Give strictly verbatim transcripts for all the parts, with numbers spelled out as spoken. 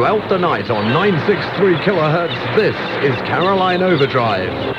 throughout the night on nine sixty-three kilohertz. This is Caroline Overdrive.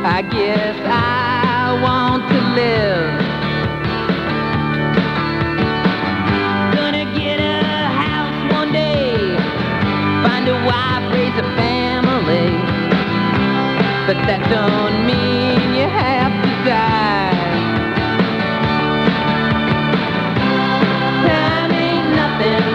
I guess I want to live. Gonna get a house one day, find a wife, raise a family, but that don't mean you have to die. Time ain't nothing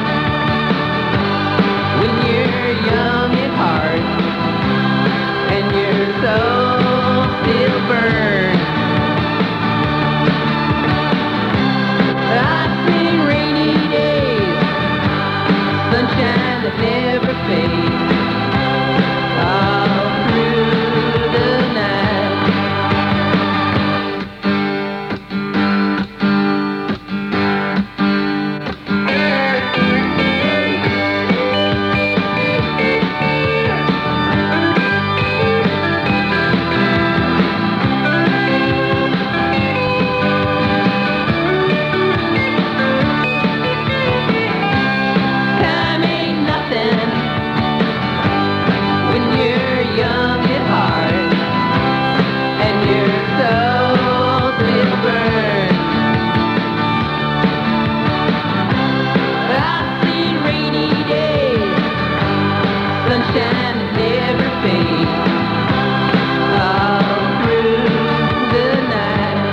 when you're young at heart and your soul still burns. I've seen rainy days, sunshine that never fades, all through the night. Time ain't nothing when you're young at heart and your soul still burns. I've seen rainy days, sunshine that never fades, all through the night,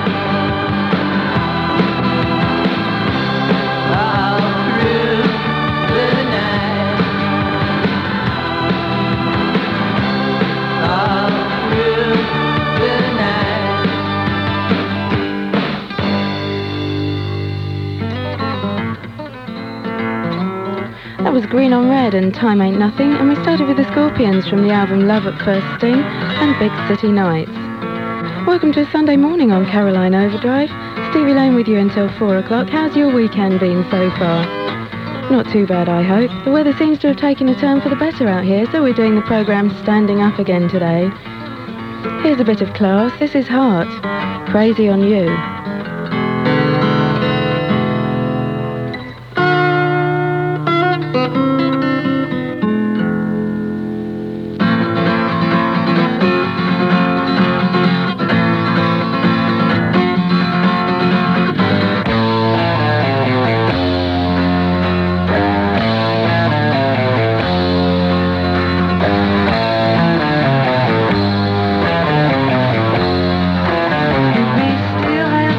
all through the night, all through the night. That was Green on Red and Time Ain't Nothing, and we started with the Scorpions from the album Love at First Sting and Big City Nights. Welcome to a Sunday morning on Caroline Overdrive. Stevie Lane with you until four o'clock. How's your weekend been so far? Not too bad, I hope. The weather seems to have taken a turn for the better out here, so we're doing the programme standing up again today. Here's a bit of class. This is Heart. Crazy on You. We still have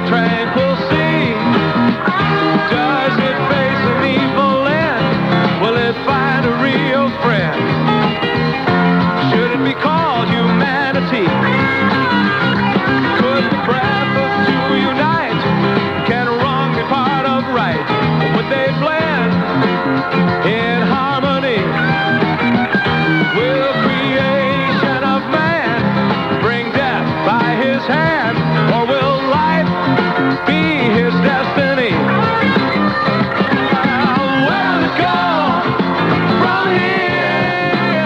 tranquil sea? Does it face an evil end? Will it find a real friend? Should it be called humanity? Could the breath of two unite? Can wrong be part of right? Or would they blend in harmony? Will creation of man bring death by his hand? Or will life be his destiny? Well, where will it go from here?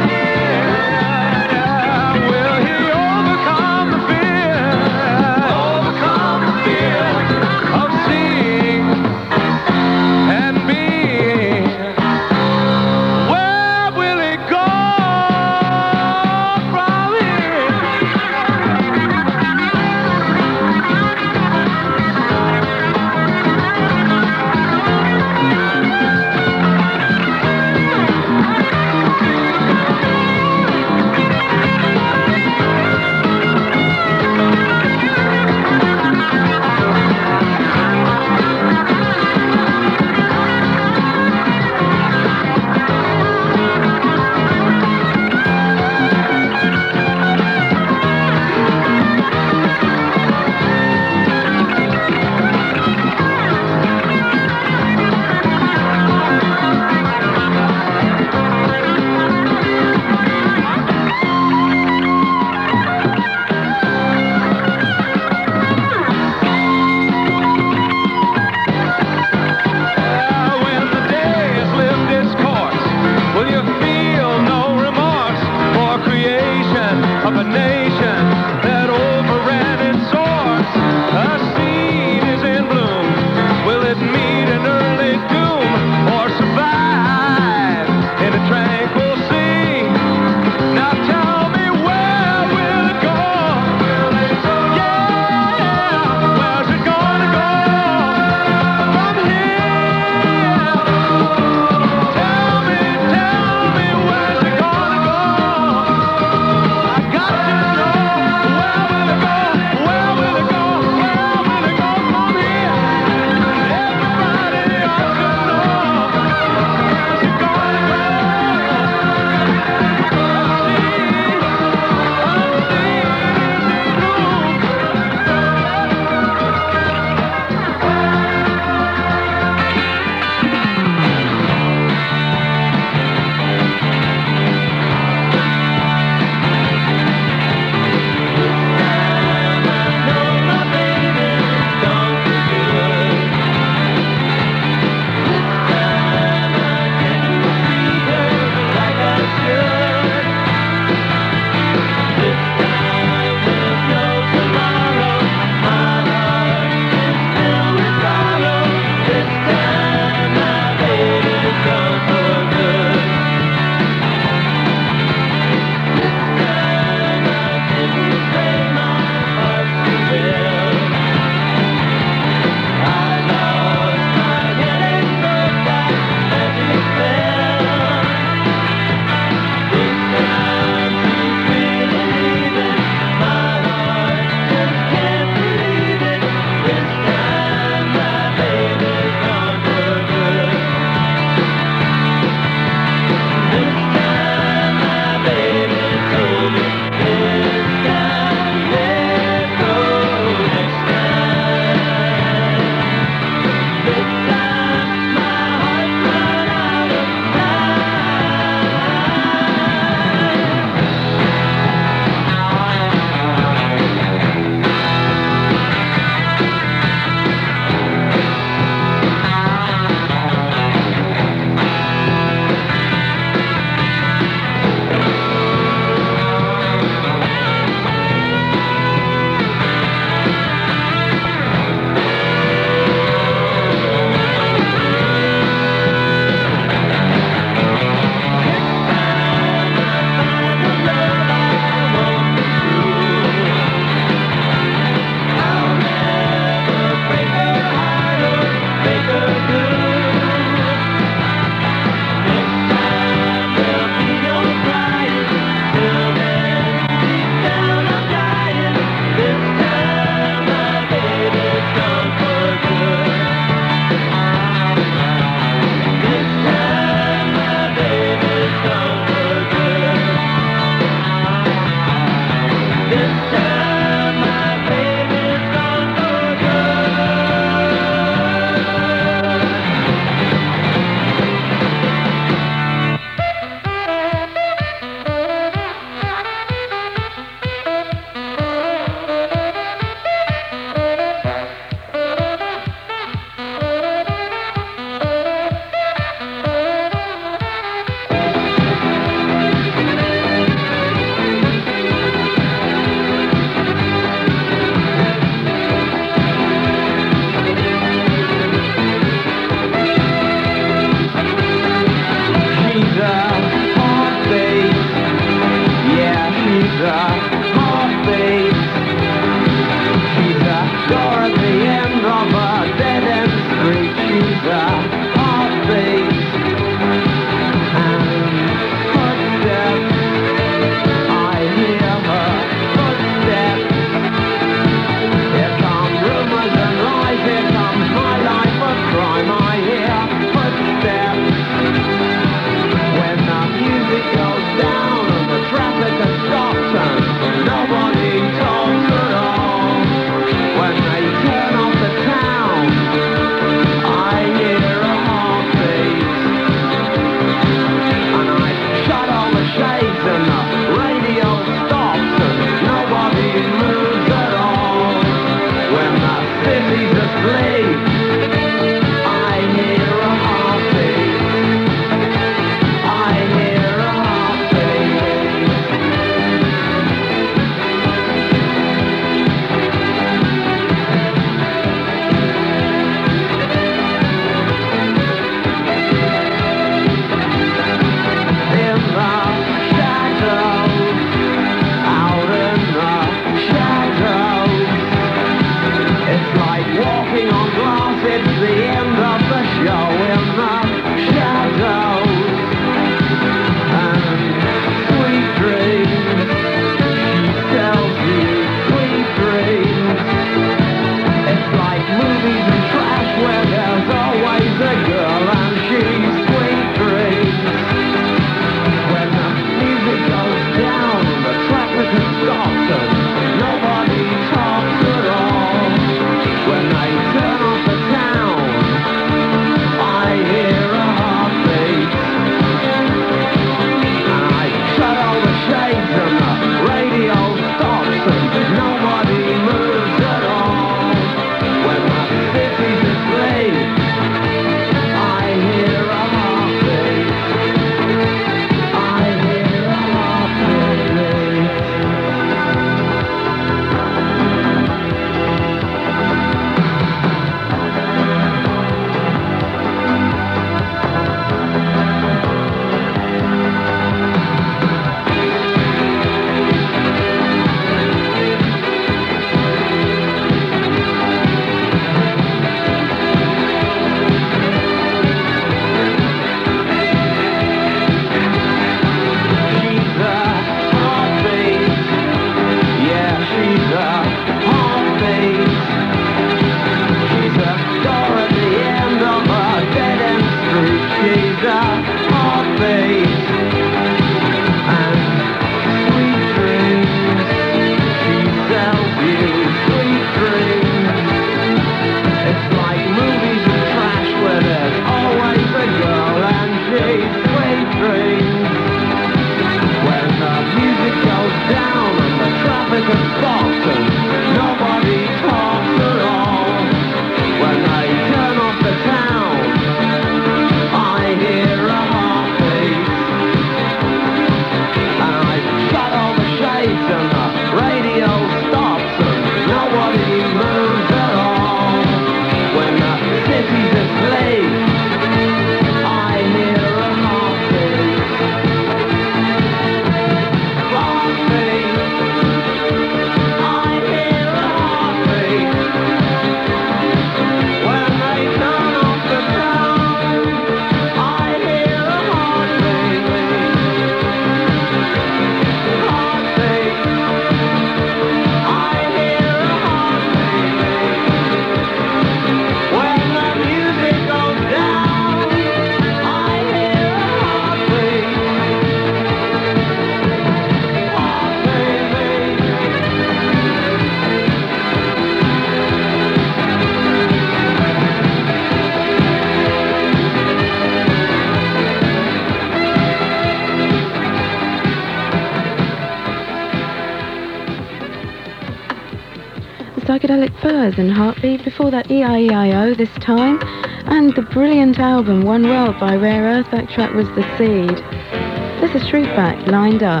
Psychedelic Furs and Heartbeat, before that E I E I O this time, and the brilliant album One World by Rare Earth, that track was The Seed. This is Shriekback, Lined Up.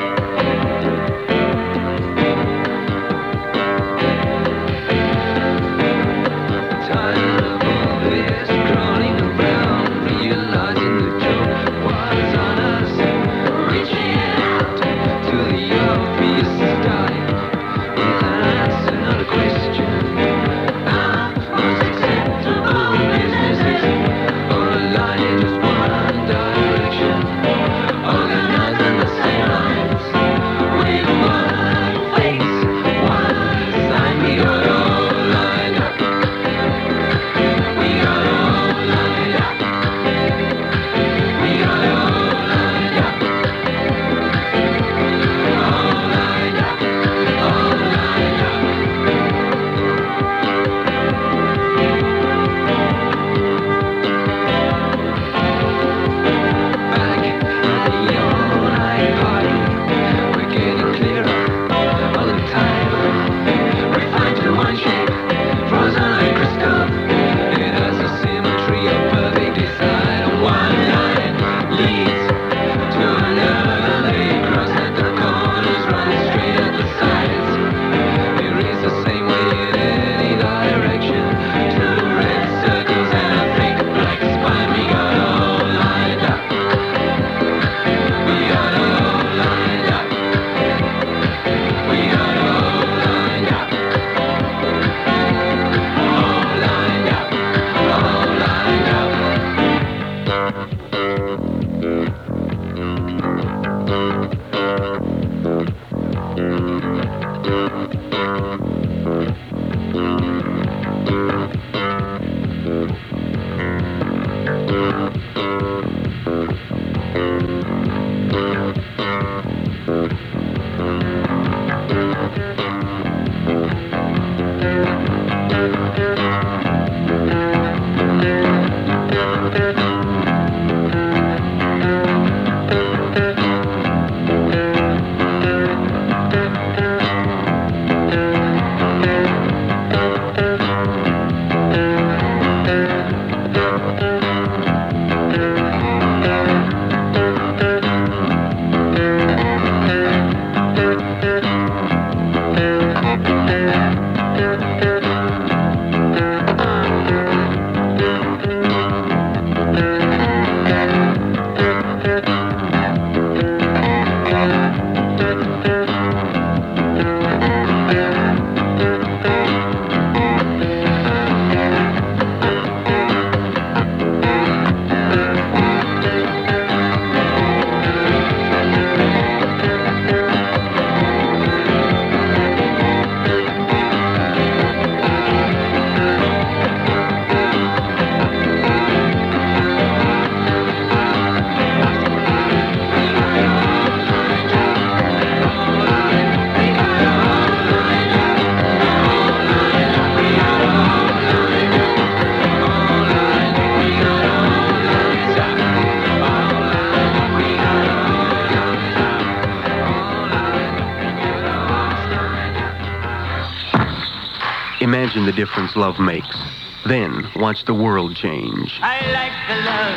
Imagine the difference love makes. Then watch the world change. I like the love,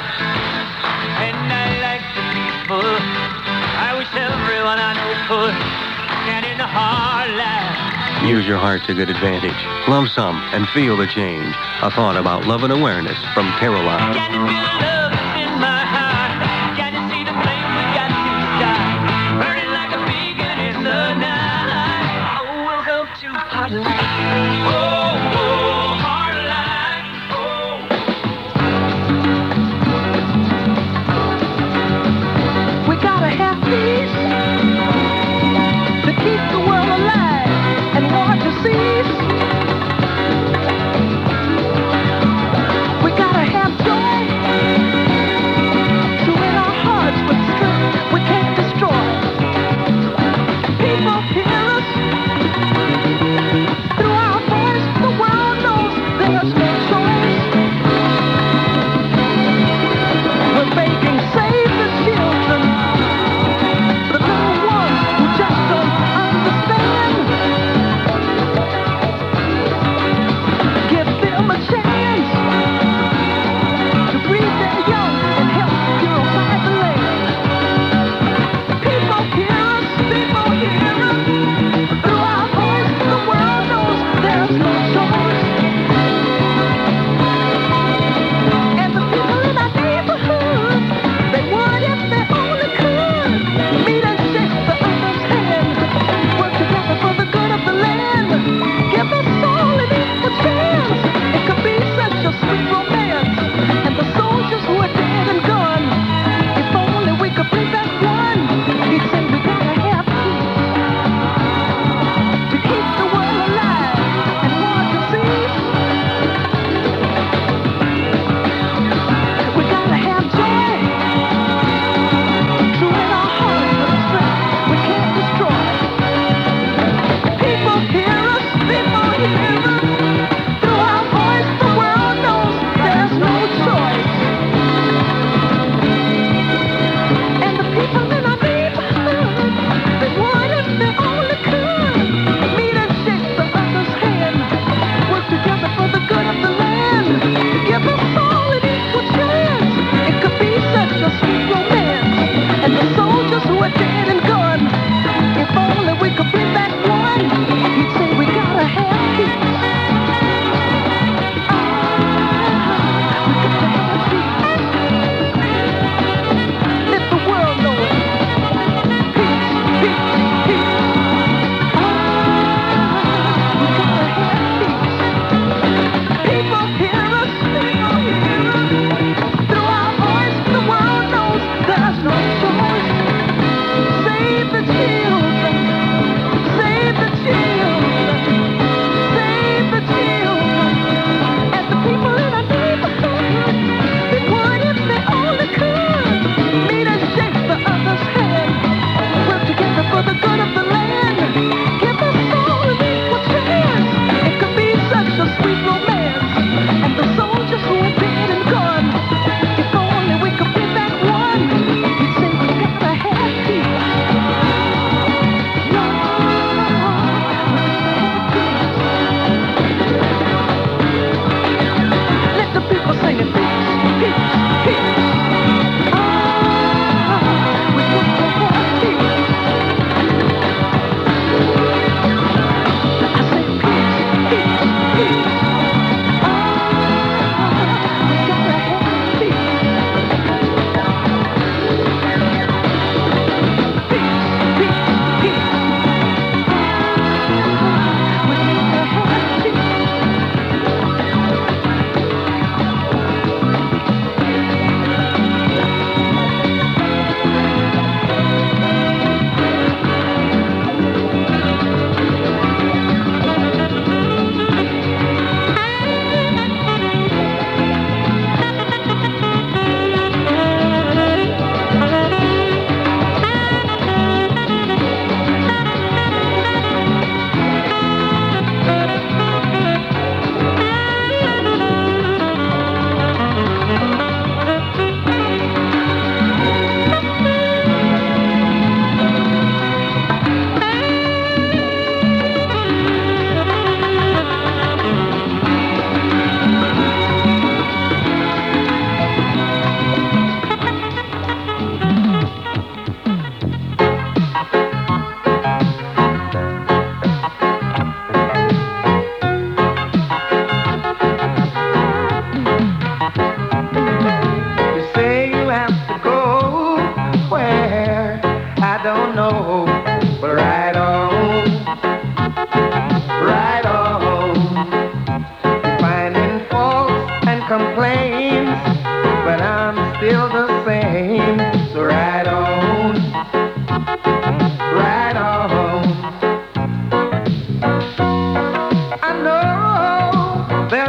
and I like the people. I wish everyone I know could, and in the hard life. Use your heart to good advantage. Love some and feel the change. A thought about love and awareness from Caroline. Can you feel the love in my heart? Can you see the flame we got to start? Burning like a beacon in the night. Oh, welcome to Heartline. Oh, oh, Heartline. Oh. We gotta have peace to keep the world alive and war to cease. We gotta have joy to in our hearts with strength we can't destroy. People hear us through our voice. The world knows there's no choice. We're making save the children, the little ones who just don't understand.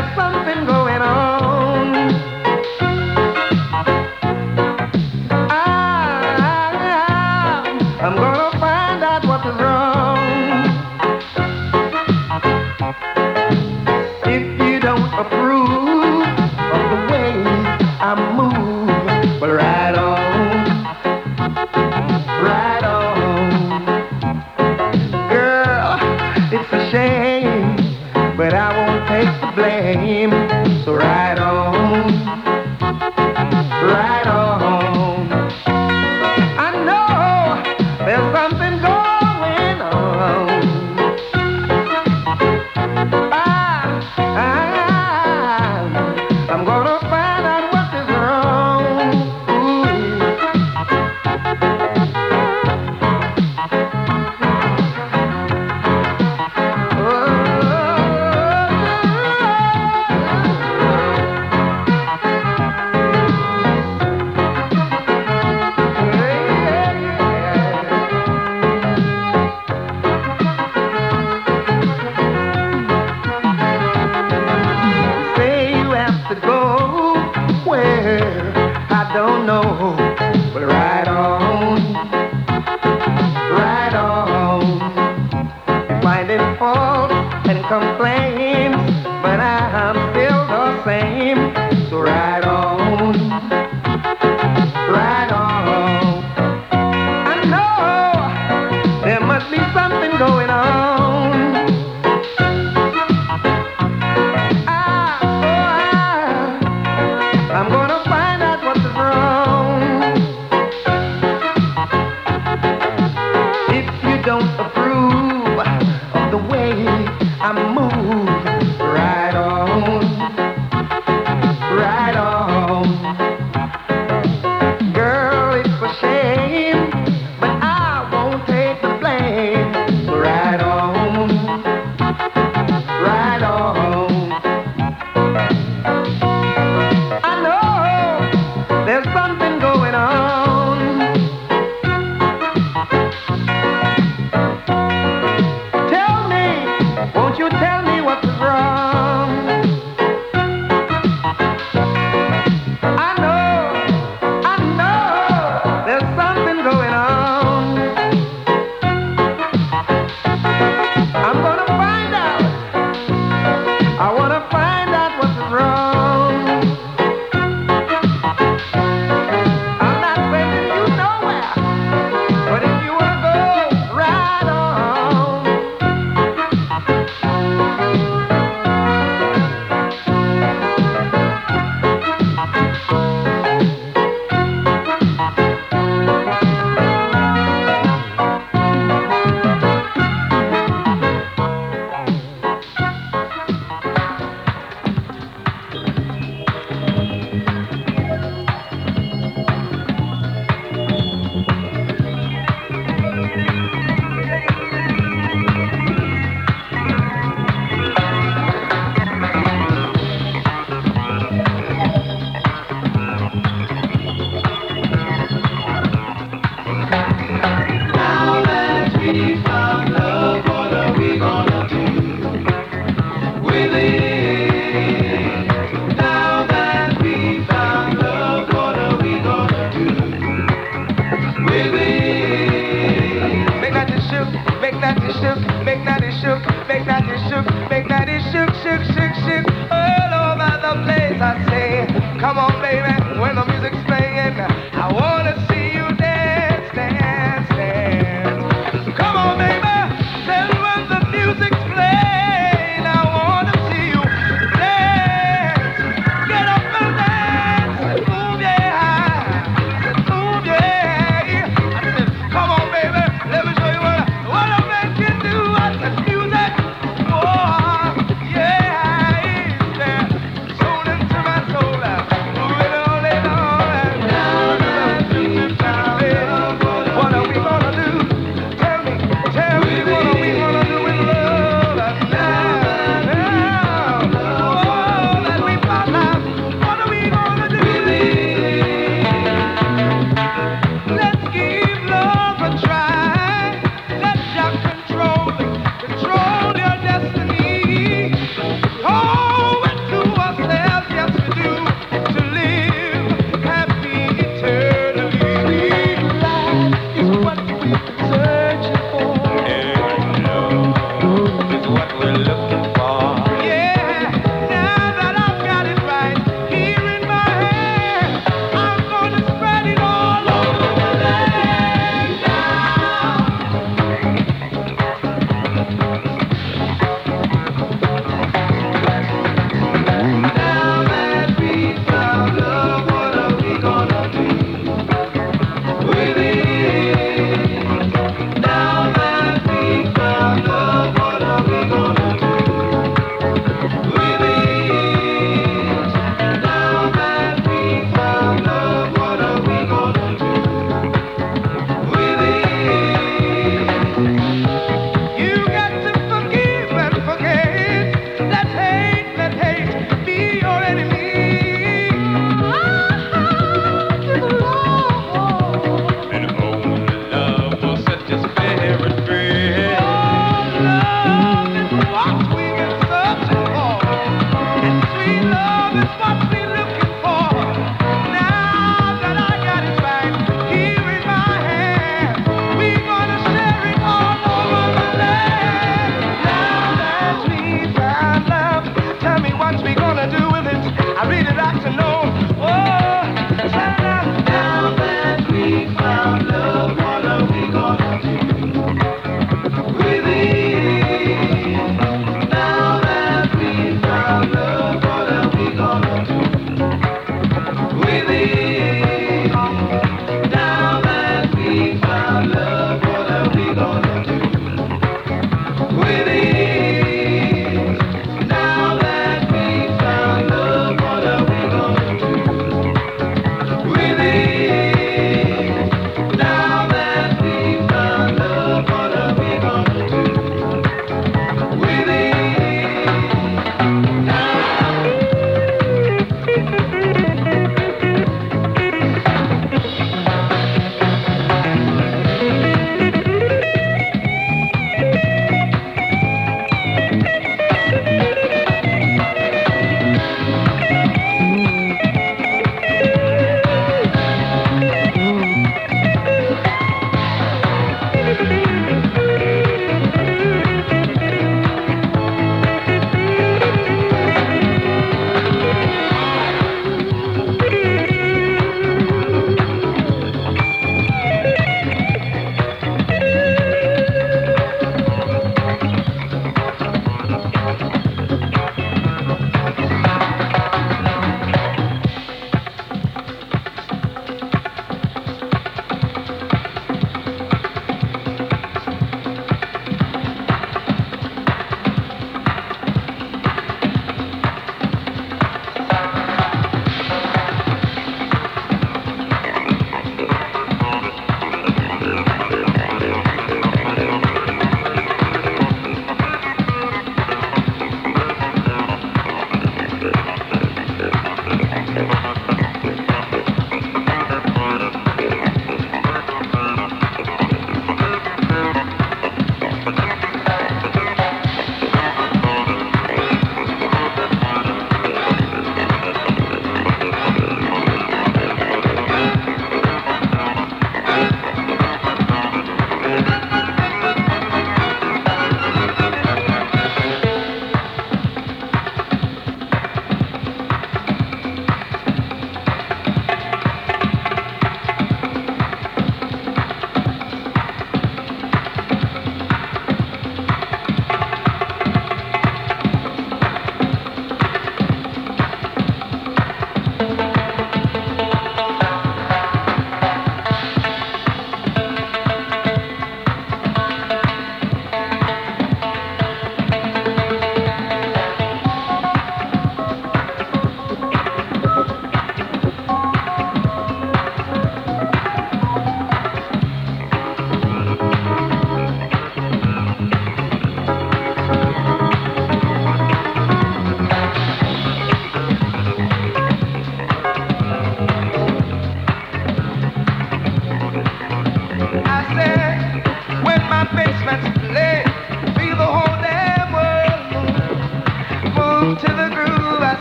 there's something going on. I, I'm gonna find out what is wrong. If you don't approve of the way I move, well, right on, right on. Girl, it's a shame, but I won't take the blame. So right on, right on. I know there's something going on. I, I, I'm gonna find out what is wrong. Say you have to go where I don't know, but right on, right on. You find it fault and complain, but I'm still the same. So right on, right on. I know there must be something going on. I, oh, I, I'm gonna find out what is wrong. If you don't approve of the way I move, right on, right on. Girl, it's a shame, but I won't take the blame. So right on, right on. I know there's something going on. Tell me, won't you tell me what's wrong? I know, I know there's something going on. I'm gonna find out. I wanna find out what's wrong. I'm not sending you nowhere, but if you wanna go right on,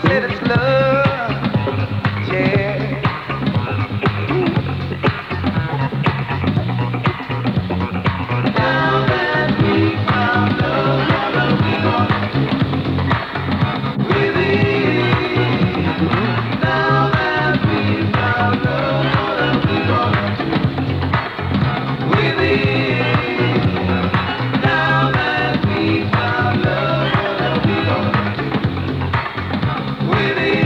said it's love, yeah. Now that we found love, what are we gonna do with it? Now that we found love, what are we gonna do with it? Now that we found love, what are we gonna do with it?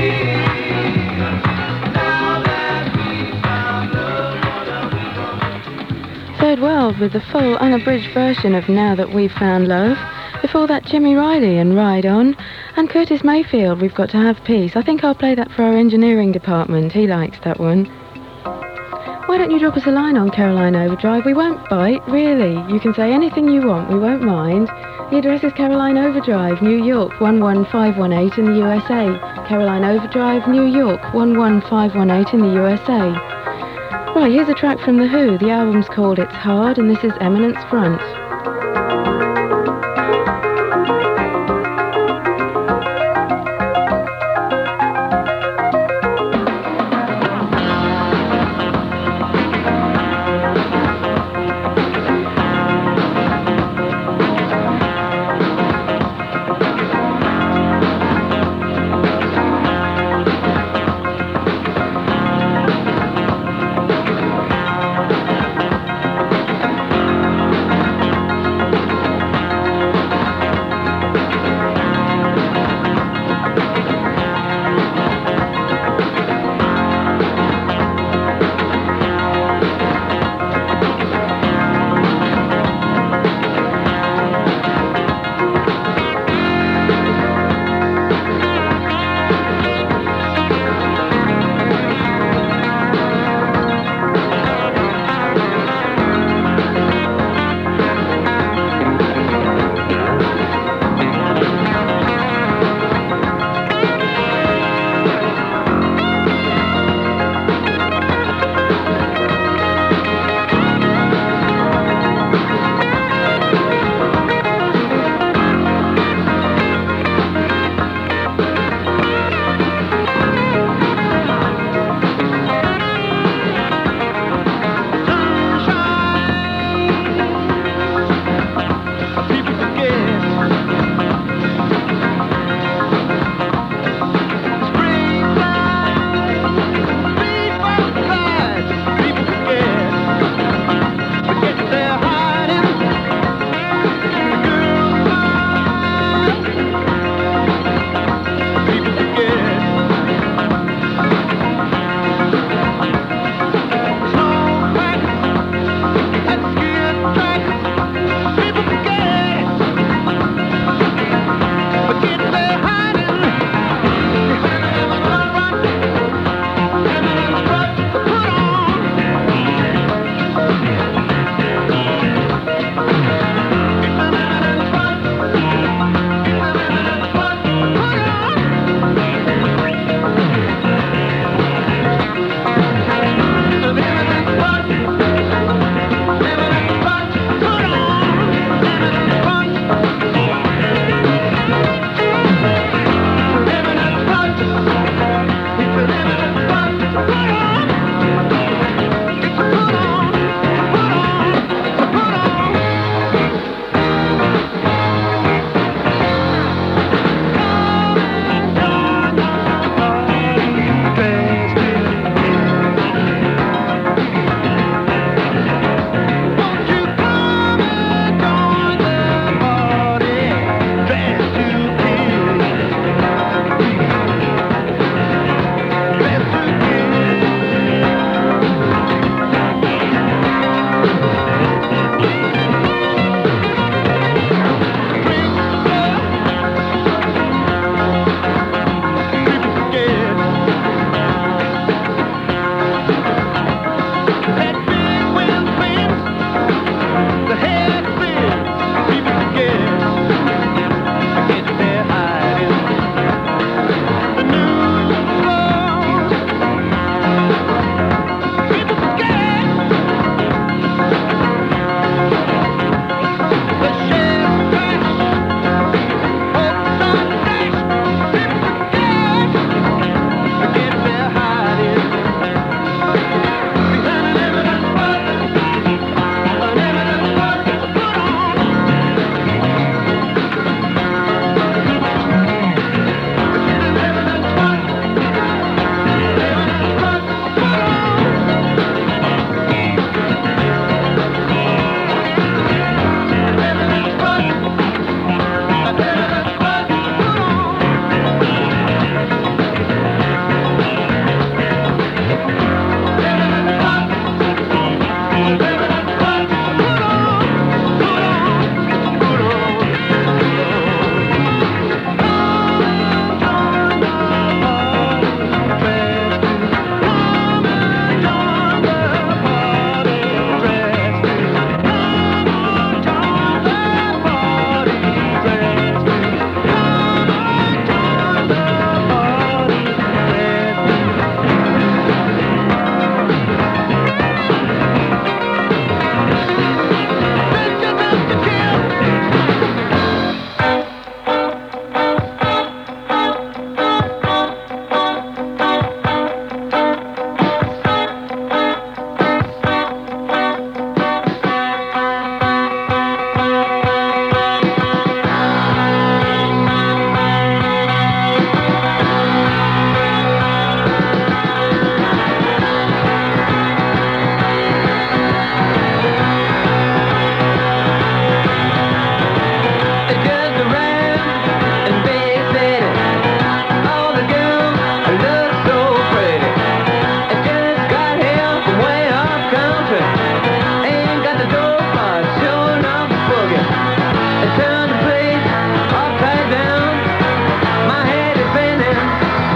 Now that we found love, what are we gonna do? Third World with the full unabridged version of Now That We've Found Love. Before that, Jimmy Riley and Ride On. And Curtis Mayfield, We've Got to Have Peace. I think I'll play that for our engineering department. He likes that one. Why don't you drop us a line on Caroline Overdrive? We won't bite, really. You can say anything you want, we won't mind. The address is Caroline Overdrive, New York, one one five one eight in the U S A. Caroline Overdrive, New York, one one five one eight in the U S A. Right, here's a track from The Who. The album's called It's Hard, and this is Eminence Front. Now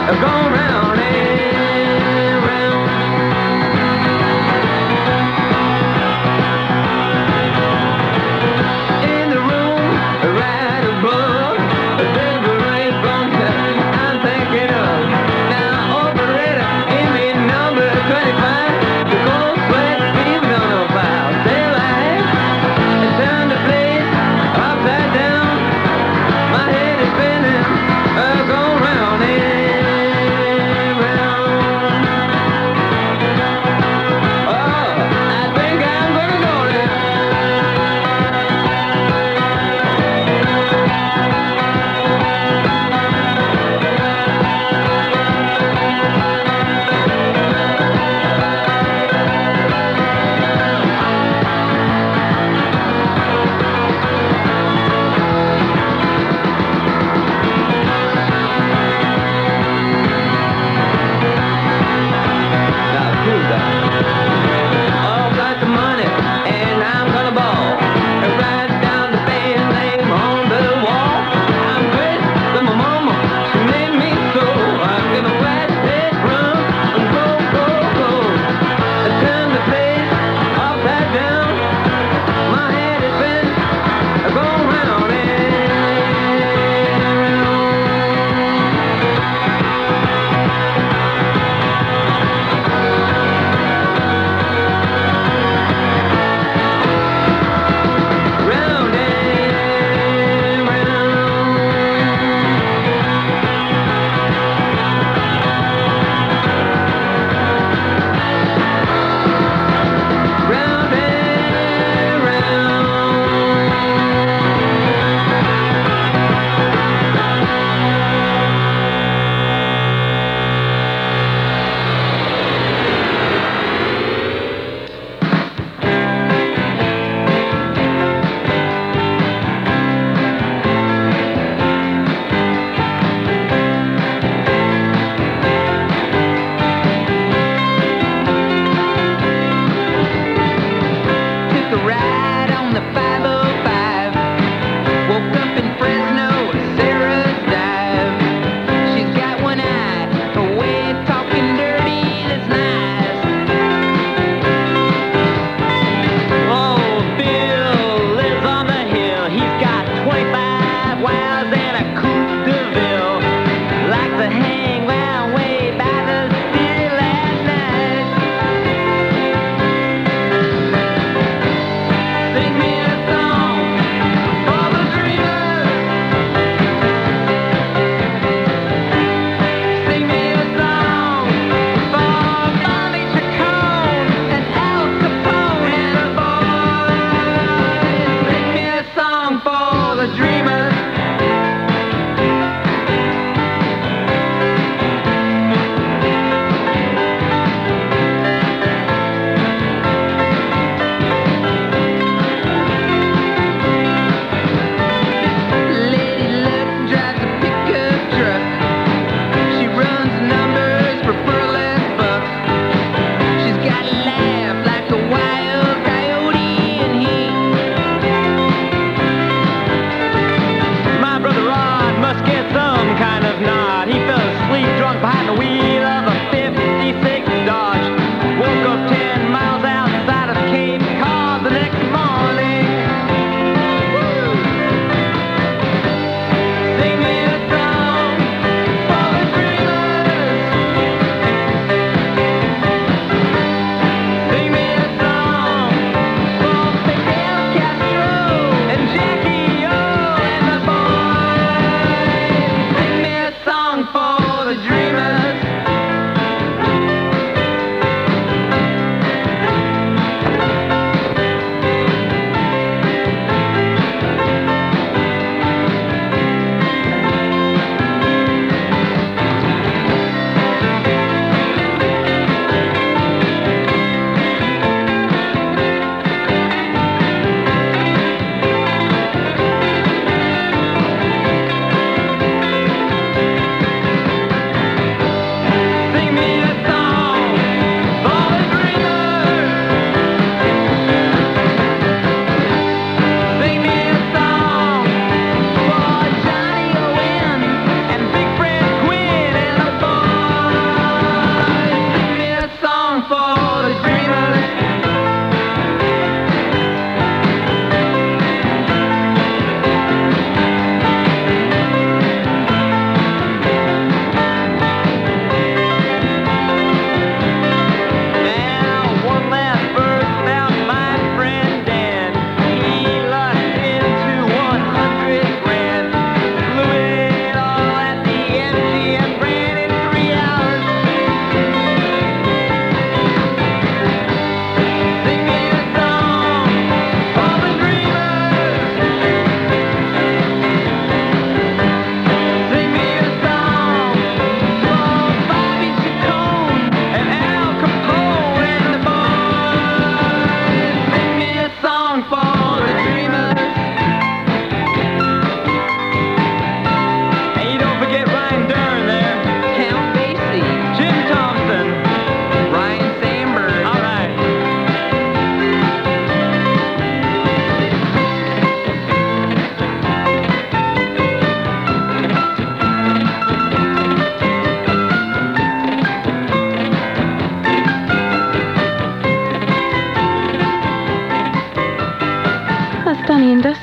go round and round. In the room right above, there's a great bunker I'm thinking of. Now operator, give me number twenty-five. The cold sweat beams on a file. Stay alive and turn the place upside down. My head is spinning, uh, go round and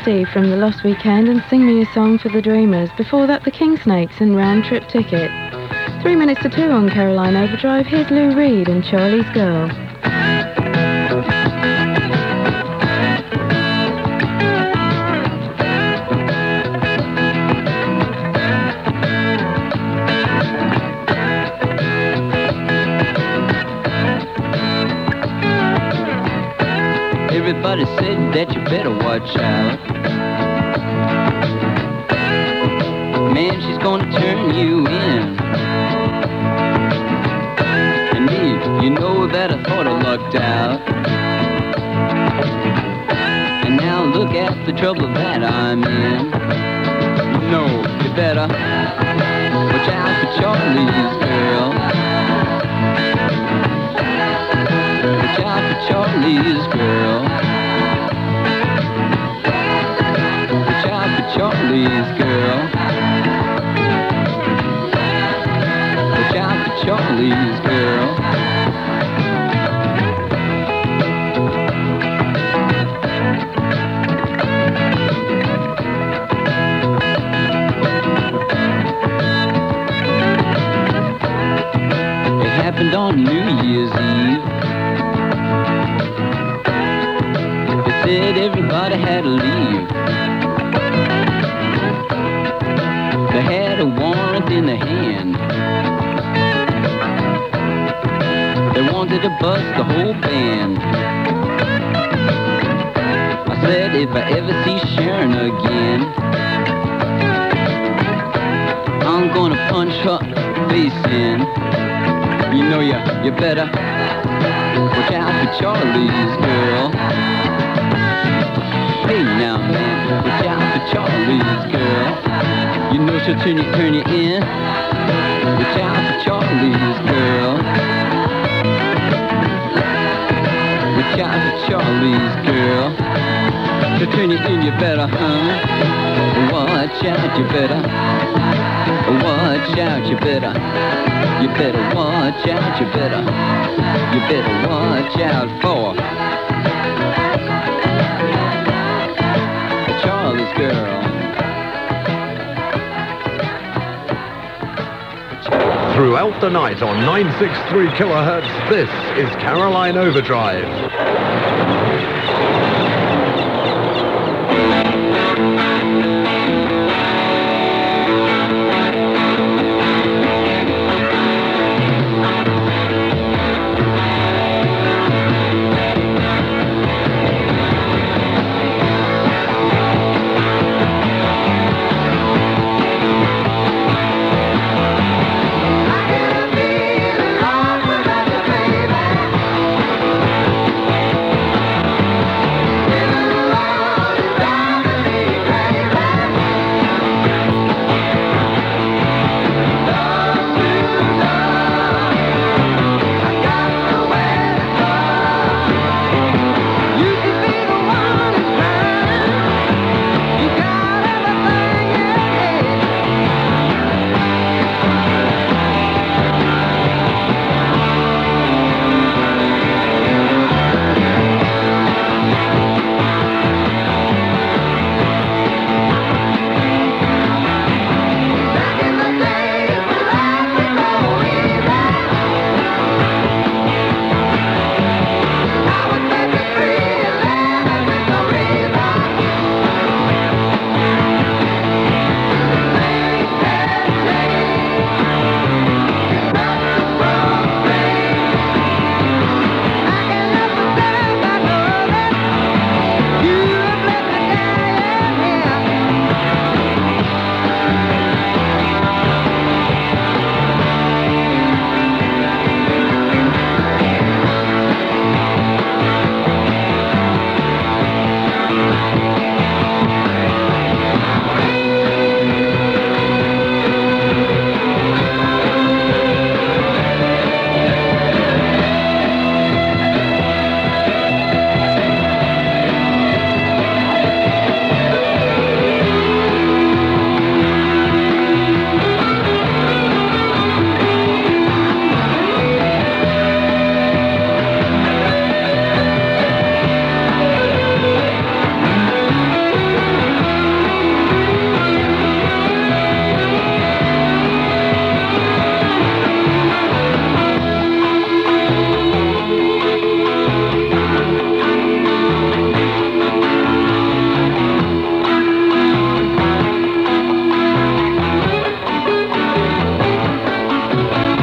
Steve from The Lost Weekend and Sing Me a Song for the Dreamers. Before that, the Kingsnakes and Round Trip Ticket. Three minutes to two on Caroline Overdrive. Here's Lou Reed and Charlie's Girl. Everybody said that you better watch out. Man, she's gonna turn you in. And me, you know that I thought I lucked out. And now look at the trouble that I'm in. You know, you better watch out for Charlie's girl. Watch out for Charlie's girl. Watch out for Charlie's girl. Watch out for Charlie's girl. It happened on New Year's Eve. Said everybody had to leave. They had a warrant in their hand. They wanted to bust the whole band. I said if I ever see Sharon again, I'm gonna punch her face in. You know you, you better watch out for Charlie's girl. Hey now, man, watch out for Charlie's girl. You know she'll turn you, turn you in. Watch out for Charlie's girl. Watch out for Charlie's girl. She'll turn you in, you better, huh? Watch out, you better. Watch out, you better. You better watch out, you better. You better watch out for Charlie's girl. Throughout the night on nine sixty-three kilohertz, this is Caroline Overdrive.